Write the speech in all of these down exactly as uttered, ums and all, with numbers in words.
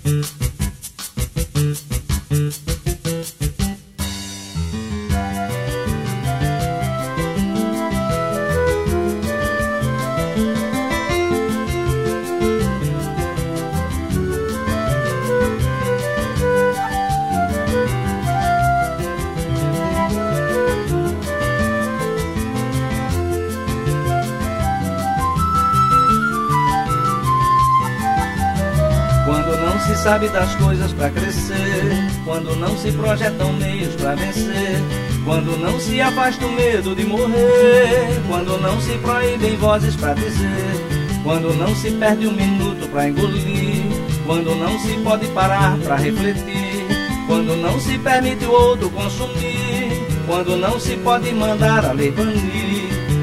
Quando não se sabe das coisas pra crescer, quando não se projetam meios pra vencer, quando não se afasta o medo de morrer, quando não se proíbem vozes pra dizer, quando não se perde um minuto pra engolir, quando não se pode parar pra refletir, quando não se permite o outro consumir, quando não se pode mandar a lei banir.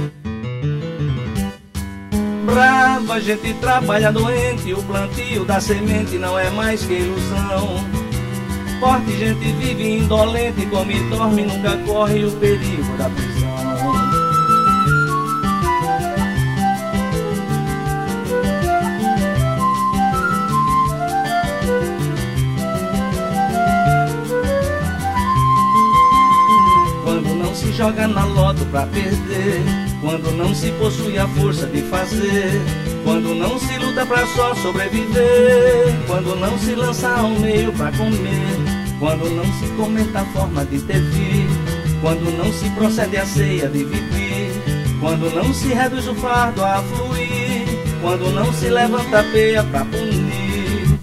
Brava gente trabalha doente, o plantio da semente não é mais que ilusão. Forte gente vive indolente, come e dorme, nunca corre o perigo da prisão. Quando não se joga na loto pra perder, quando não se possui a força de fazer, quando não se luta pra só sobreviver, quando não se lança ao meio pra comer, quando não se comenta a forma de ter vir, quando não se procede a ceia de viver, quando não se reduz o fardo a fluir, quando não se levanta a peia pra punir.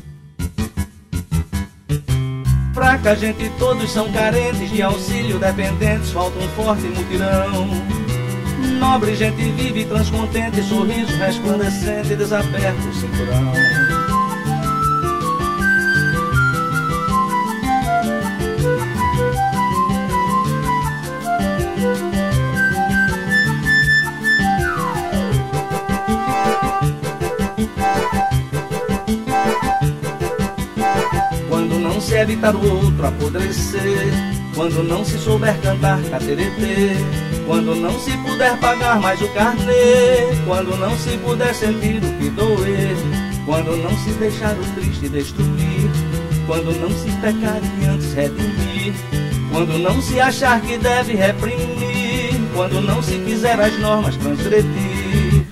Fraca gente, todos são carentes de auxílio, dependentes, falta um forte mutirão. Nobre gente vive transcontente, sorriso resplandecente, desaperta o cinturão. Quando não se evitar o outro apodrecer, quando não se souber cantar cateretê, quando não se puder pagar mais o carnê, quando não se puder sentir o que doer, quando não se deixar o triste destruir, quando não se pecar e antes redimir, quando não se achar que deve reprimir, quando não se quiser as normas transgredir.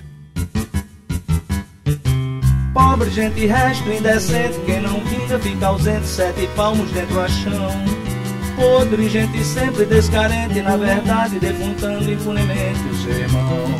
Pobre gente, resto indecente, quem não vinga fica ausente, sete palmos dentro a chão. Podre gente sempre descarente, na verdade defuntando impunemente o seu irmão.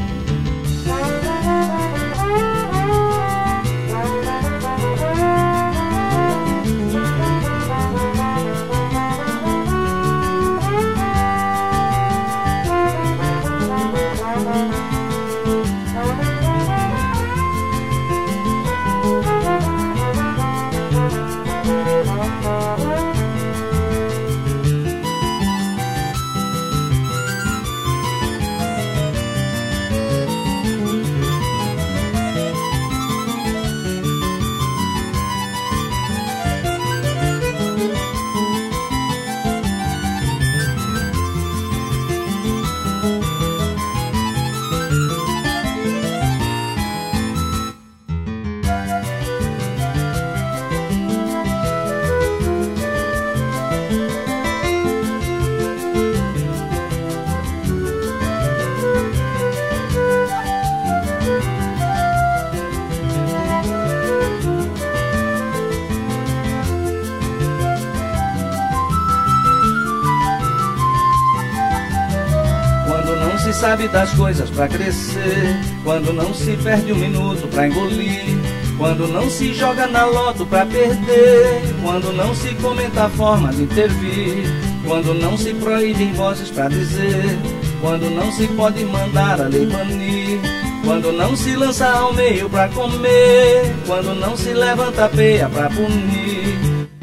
Se sabe das coisas pra crescer, quando não se perde um minuto pra engolir, quando não se joga na loto pra perder, quando não se comenta a forma de intervir, quando não se proíbem vozes pra dizer, quando não se pode mandar a lei banir, quando não se lança ao meio pra comer, quando não se levanta a peia pra punir.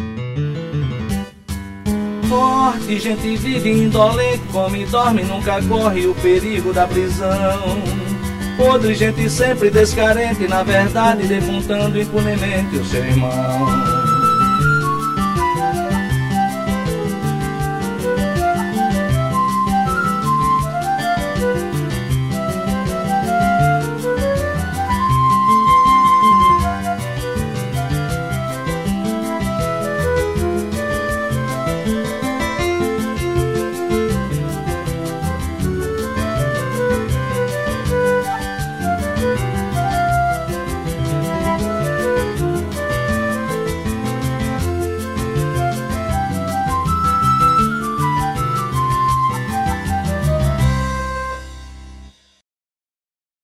Forte gente vive indolente, come e dorme, nunca corre o perigo da prisão. Podre gente sempre descarente, na verdade defuntando impunemente o seu irmão.